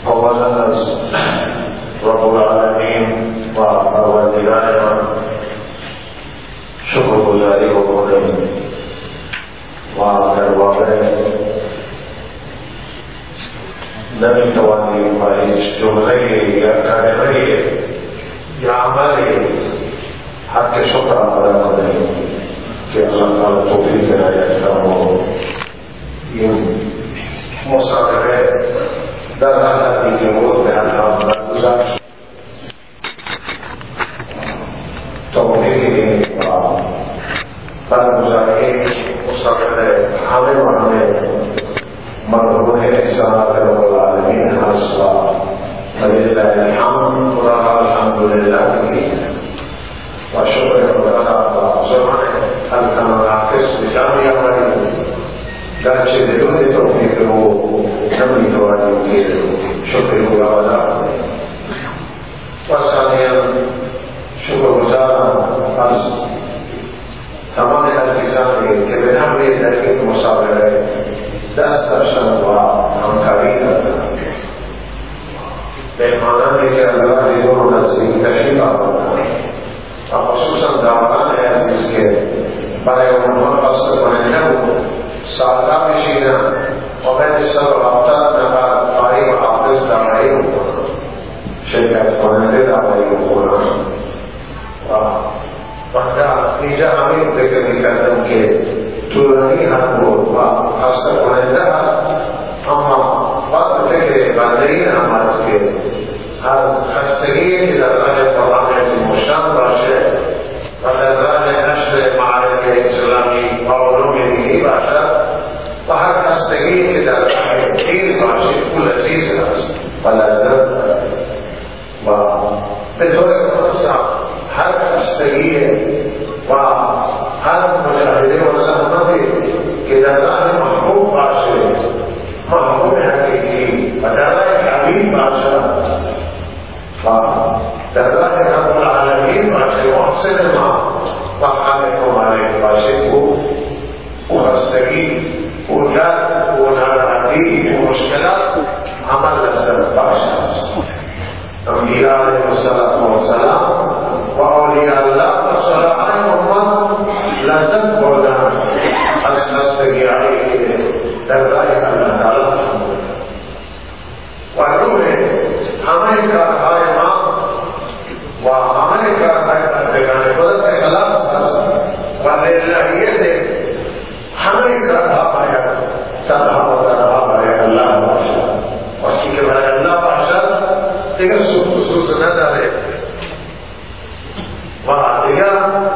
أولا رب العالمين والديان شکر گزاری بکنیم و در واقع نمیتوانیم با هیچ جمله یا کلمه یا عملی حق شکر ادا کنیم که الله تعالی توفیق عنایت فرمود. این مسابقه در نظری که بود به انجام برگزشت توفیق و برگزاری مسابقه همه و همه مرحوم احسانات رب العالمین هست و ولله الحمد و الحمدلله و شکر خدا و زمان الحافظ بجانب آمدید گرچه بدون توفیق او نمیتوانیم که شکر خدا ادا کنیم. و ثانیا شکرگزارم از تمام عزیزانی که به نحوی در این مسابقه دست داشتند و همکاری کردند، مهمانانی که الله دور و نزدیک تشریف آوردند و خصوصا دعوتان عزیز که برای اونها خسته کننده بود ساعتها بشینند و بین 170 نفر قاری و حافظ دعوایی بکنند، شرکت کننده دعوایی بکنند. وقتی اینجا همین فکر میکردم که طولانی هم بود و خسته کننده هست، اما وقت فکر بندگی هم هست که هر خستگی که در راه قرآن عظیم الشان باشه و در راه نشر معارف اسلامی و علوم دینی باشد و هر خستگی که در راه دین باشه او لذیذ است و لذت و به طور خاص هر خستگی و هر مجاهده و زحمتی که در راه محبوب باشه، محبوب حقیقی و در راه حبیب باشه و در راه رب العالمین باشه، محسن ما و خالق و مالک باشه، او خستگی، او درد، او ناراحتی، او مشکلات عمل لذت باشه است. انبیاء علیهم السلام و اولیاء الله و صالحان امت لذت بردند از خستگی‌هایی که در راه الله تعالی و روح همه کارهای ما و همه کارهای بندگان خدا که خلاص است و للهیت همه کارها باید تنها و تنها برای الله باشد. وقتی که برای الله باشد دیگر سوز نداره و دیگر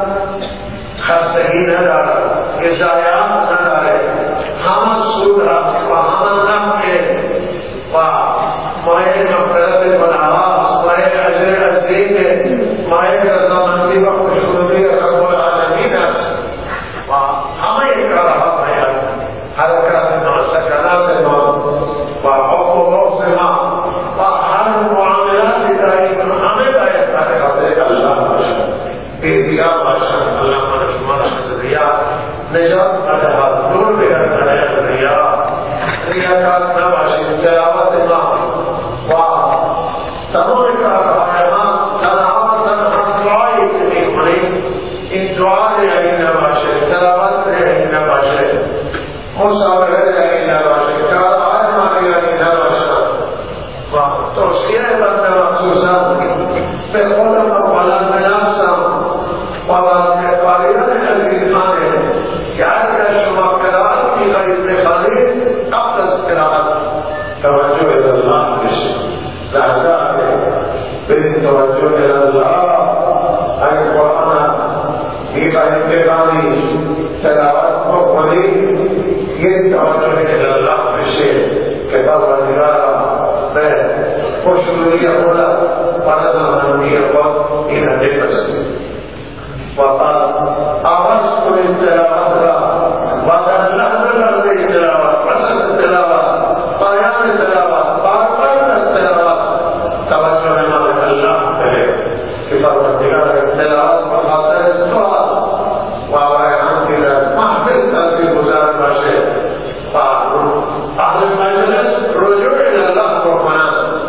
خستگی نداره، ضایعات نداره، همه سود هست و همه نفع و مایه مغفرت گناهاست، مایه اجر عظیم، مایه رضامندی و خوشنودی رب العالمین است و همه کارها باید حرکات ما، سکنات ما و حب و بغض ما و هر معاملات داریم همه باید برای خاطر الله باشد، بی‌ریا باشد. الله من شما را از ریا نجات بدهد، دور بگرد برای ریا، ریاکار نباشید. تلاوت ما و تمام کارهای ما تنها دعایی که میکنیم این دعا این نباشه، تلاوت این نباشه، مسابقه این نباشه، کارهای ما این نباشه و توصیه بنده مخصوصا به خودم و بلند به نفسم و به قاریان عزیزانه که اگر شما قرائت می‌خواهید بخوانید قبل از قرائت توجه الله بشه، زحزح بدین توجه الله. اگر قرآن می‌خواهید بخوانید تلاوت بکنید یک توجه الله بشه که پروردگارا به خوشنودی خود و رضامندی خود این بپذیرید و آواز کنید تلاوت را و در لحظه تلاوت، وسط تلاوت، پایان تلاوت، پایان تلاوت توجه ما به الله بده که پروردگار تلاوت و خاطر تو و برای هم که در محفل تاثیر گذار باشه و اهل مجلس رجوع الله بکنند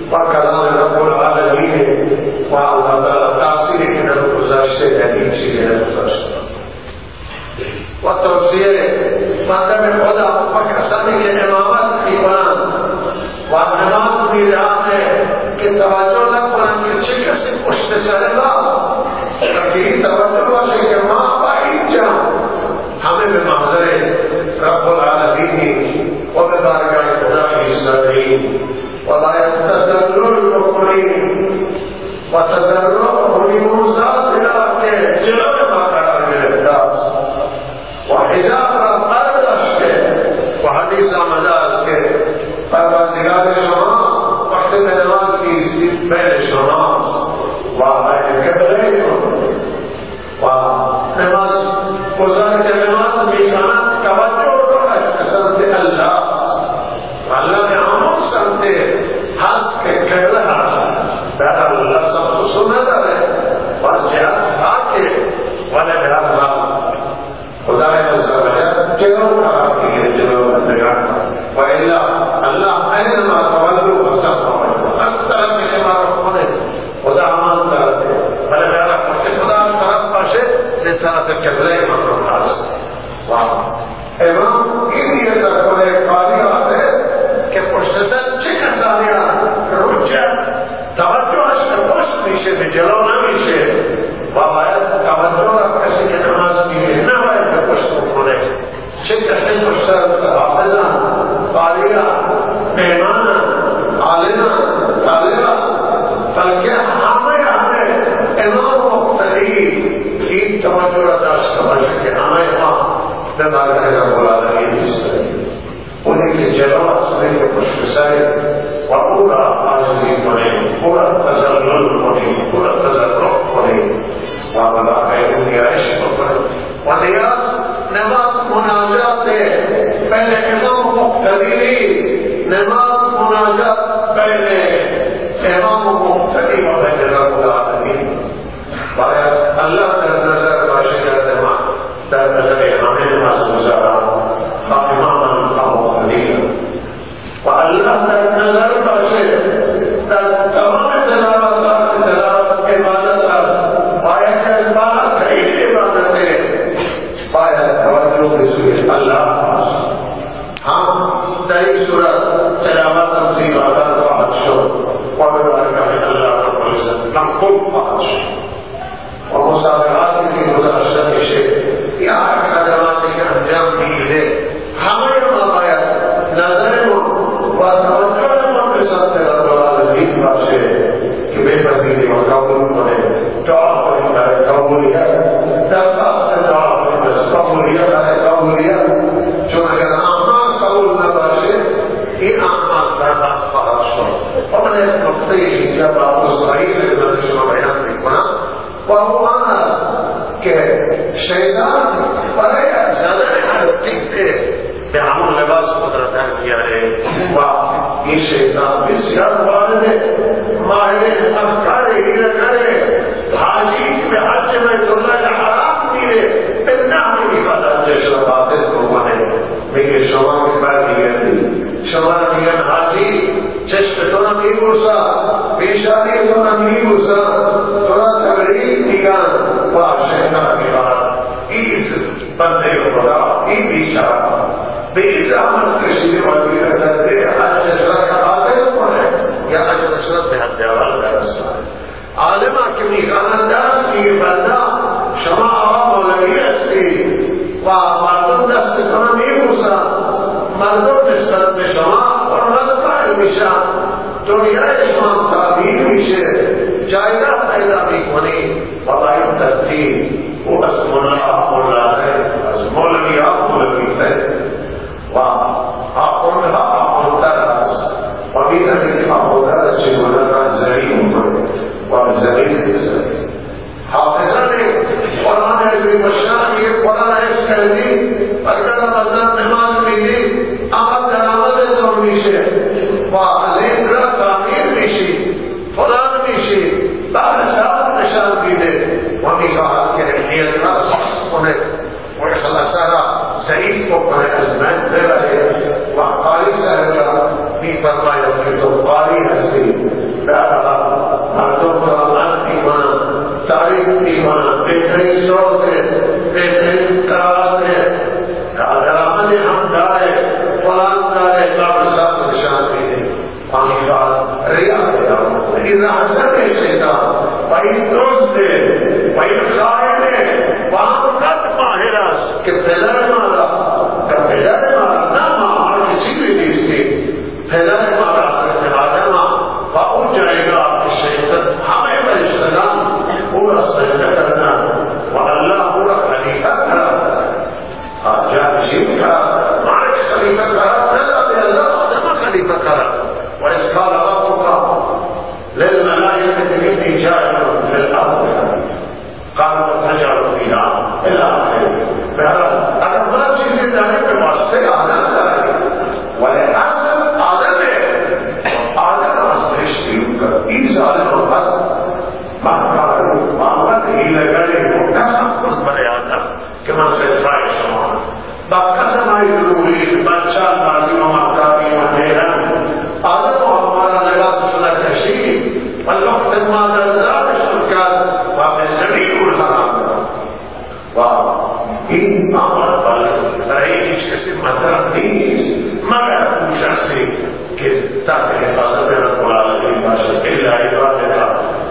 و کلام رب العالمین و اللہ تعالی تاثیری که در گذاشته در این چیزی نگذاشته و توصیه مطلب خدا و کسانی که امامت میکنند و نماز میرهند که توجه نکنند که چه کسی پشت سر ماست، بلکه این توجه باشه که ما با اینجا همه به محضر رب العالمین و به بارگاه خدا ایستاده‌ایم و باید تضرع بکنیم و تضرع کنیم اون ذات را که جلوی ما قرار گرفته است و حجاب را برداشته و حدیث آمده است که پروردگار شما وقتی به نماز ایستید بین شماست و بین قبله‌تون و نماز گزار که نماز می‌کند توجه کند به سمت الله و الله به همون سمت هست که قبله هست در الله سمت و سو نداره و از جهت حاکه ولی به الله خدای عزوجل جلو قرار می‌گیره جلو بندگان و الا الله اینما تولوا وسموا از طرف که ما رو کنه خدا همان طرفه ولی به وقتی خدا طرف باشه به طرف قبله مطلوب هست و امام این نیت کنه قاضی آده که پشت سر چه کسانی هست روچه توجهش به پشت میشه به جلو نمیشه و باید توجه را کسی که نماز میگه نباید به پشت کنه چه کسی پشت سر حافظن قاضیان مهمانن عالمان طالبان بلکه همه امام مقتدی این توجه را داشته باشه که همه ما به بارگاه رب العالمین ایستادیم اونی که جلو است اونی که پشت سر و او را عاجزی کنیم او را تذلل کنیم او را تضرع کنیم و بلاغه او نیایش بکنیم و نیاز نماز مناجات بین امام مقتدی نیست نماز مناجات بین امام مقتدی و بین رب العالمین باید الله در نظر باشه در ما در نظر همه نماز گزاران اماما و مقتدی و الله در نظر باشه در تمام تلاوت عبادت است باید که عبادت خیلی عبادت باید توجه به سوی الله باشه هم در این صورت تلاوت تمثیل عبادت خواهد شد و به بارگاه الله رب العزت مقبول خواهد شد و مسابقاتی که گذاشته میشه یا خدماتی که انجام میگیره همه ما باید نظرمون و توجهمون به سمت رب العالمین باشه که بپذیریم و قبول کنه دعا کنیم برای قبولیت درخواست دعا کنیم از قبولیت برای قبولیت چون اگر اعمال قبول نباشه این اعمال برباد خواهد شد و من یک نقطه اینجا با مصاحی خدمت شما بیان میکنم و او آن است که شیطان برای زدن هر تیکه به همون لباس قدرت میاره و این شیطان بسیار وارده ماهر افکار هیله کرده حاجی که به حج بیت الله حرام میره به نحوی عبادتش را باطل بکنه میگه شما که برمیگردی شما را میگن حاجی چشم تو را میبوسا پیشانی تو را میبوسا تو را تبریک میگن و شیطان میبارد ایز بنده خدا این بیچاره به این زحمت کشیده و بیرده حج را حاصل کنه یا حج نشرت به حد اول برسانه عالمه که میخواهند دست میگه بنده شما آقا مولوی هستی و مردم دستتون را میبوسن مردم نسبت به شما حرمت قائل میشن دنیای شما تابعین میشه جایگاه پیدا میکنی و باید ترتیب او از ملاحه از مولوی ها مولویته و آخونها آخونتر هست و میدنی که آخونتر چگونه را زمین کنه و زمین بزنی حافظان قرآن عزیز مشنان یک قرآن عزیز کردی و در رمضان نماز میدی آمد در آمد تو میشه و ذهن را تعمیر میشی فلان میشی بعد شاید نشان میده و میخواهد که نیت را سخت کنه و اخلاصه را ضعیف بکنه از من ببره و قالی سر را میفرماید که تو قالی هستی मर्दों का मर्द ईमान, तारीफ ईमान, बेहतरीन शौक है, बेहतरीन करार है, राजा ने हम डाले फलान डाले सब शांति है पानी का रिया हसन है शैतान भाई दोस्त है भाई खाए है बात माहिरास के फैलाने मारा का फैलाने मारा ना मार किसी भी चीज से फैलाने मारा से राजा उठ जाएगा आपकी शैतान हमें परिश्रम पूरा सजदा करना और अल्लाह पूरा खलीफा खड़ा खलीफा खड़ा और इसका होगा अगर बड़ा चीजें जाने के वास्ते आदम करेंगे वाले आदम है आदम मोहम्मद ही लगे सब कुछ बने आदम कि मन से बकसमाई जरूरी बच्चा नाजी मकामी महेरा आदम हमारा लगा सुना कशी अल्लाह तमाम ज़ात शुक्र वापस जमीन उठाना वाह इन अमर पर रही किसी मदद नहीं मगर पूछा से कि ताकि हिफाजत में रखा बादशाह के लिए वादा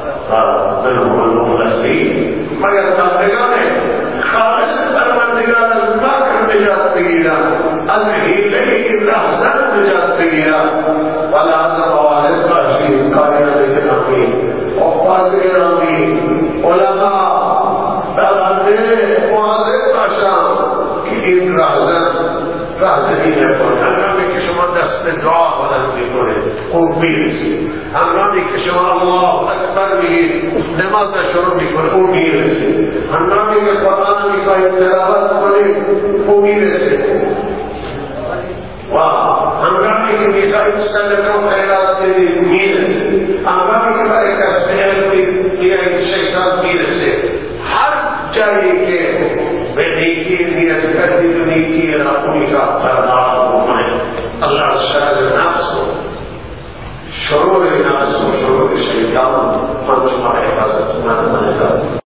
मगर बंदगा ने खालिस परवरदिगार अल्लाह करने जाती है अल्लाह ही रहमत में जाती है वाला सवाल का ही कार्य लेके और पादरी रामी उलमा बंदे वाले पाशान की राजनी है हंगामे के शुमा दस्त में दुआ बदलती करे उम्मीद हंगामे के शुमा अल्लाह अकबर भी नमाज का शुरू भी करे उम्मीद से हंगामे के कुरान का तिलावत करे उम्मीद से वाह हंगामे के निकाय सदकों खैरात के लिए उम्मीद से हंगामे के बारे का शैतान उम्मीद से हर चाहिए के बेनीकी नियत कर दी दुनीकी अपनी का बर्बाद होना अल्लाह शर नफ्स शुरू नफ्स शुरू शैतान मन तुम्हारे पास